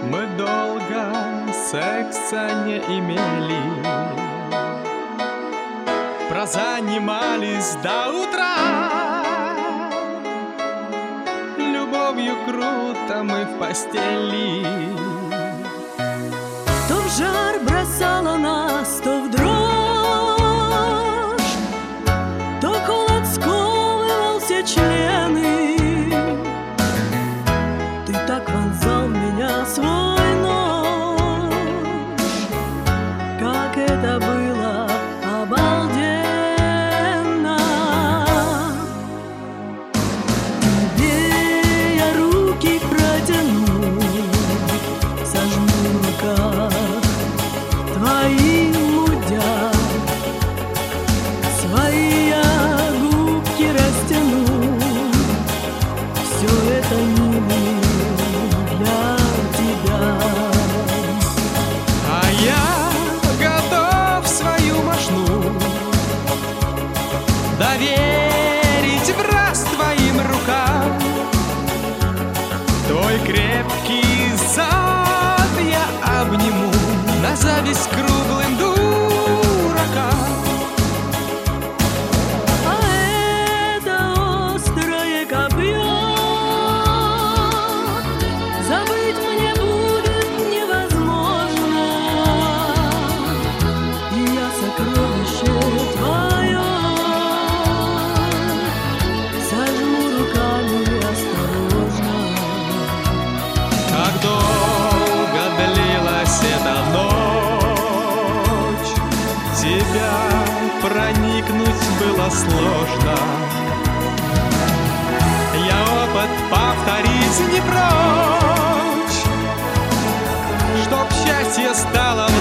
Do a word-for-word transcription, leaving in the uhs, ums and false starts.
Мы долго секса не имели, прозанимались до утра. Любовью круто мы в постели. То в жар бросала нас, то в дрожь, то холод сковывал все члены. Ты так вонзал в меня свой нож, как это было обалденно. Тебе я руки протяну, сожму в руках твои мудя, свои я губки растяну. Все это милый для тебя. А я готов свою мошну доверить в раз твоим рукам. Твой крепкий зад я обниму на зависть круглым дуракам. А это острое копье забыть мне будет невозможно. И я сокровище твое сожму руками осторожно. Как долго длилась эта ночь, тебя проникнуть было сложно. Я опыт повторить не прочь, чтоб счастье стало